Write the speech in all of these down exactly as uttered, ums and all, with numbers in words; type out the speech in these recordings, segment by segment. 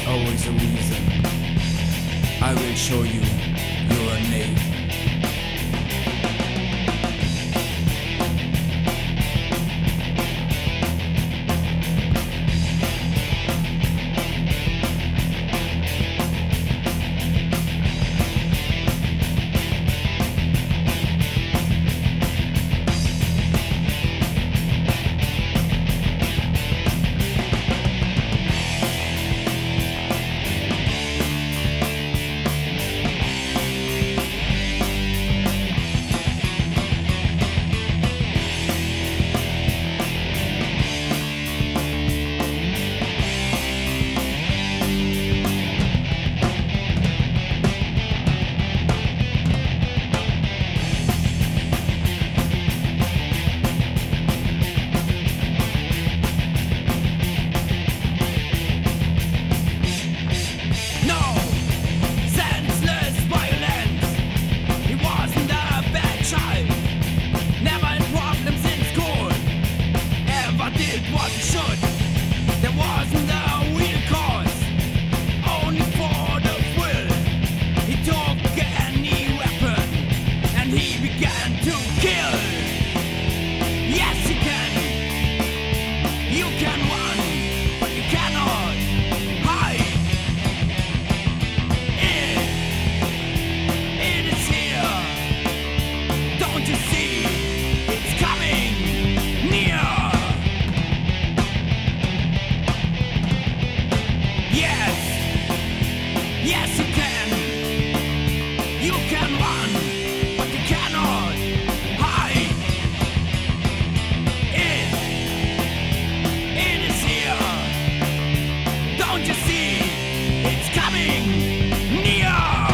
always a reason. I will show you you're a knave. Yes, you can. You can run, but you cannot hide. It, it is here. Don't you see? It's coming near.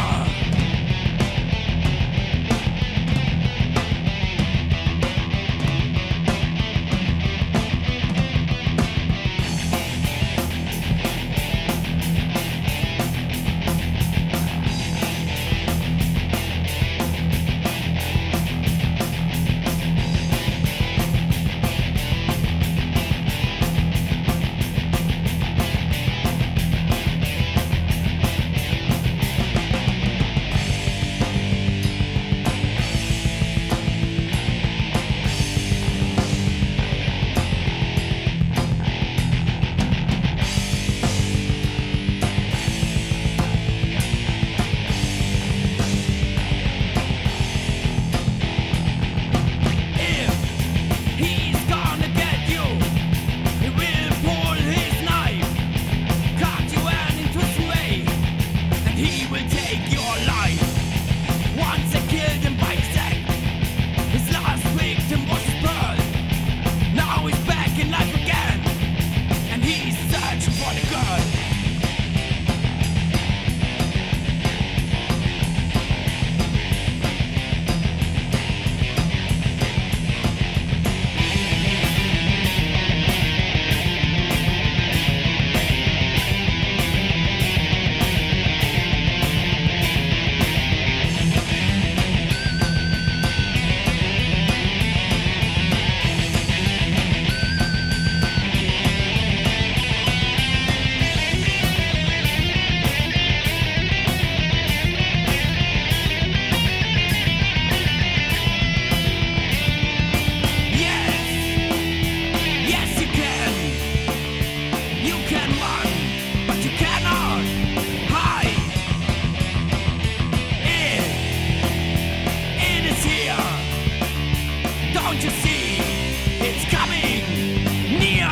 Don't you see? It's coming near.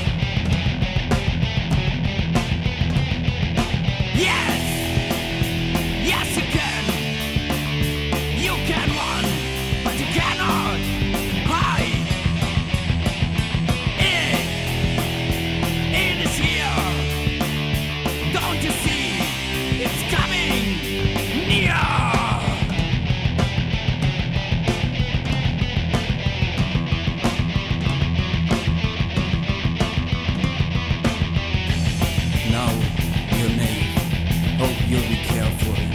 Yes, yes you can. You can run, but you cannot hide. It, it is here. Don't you see? It's coming near. Now, your name. Hope you'll be careful.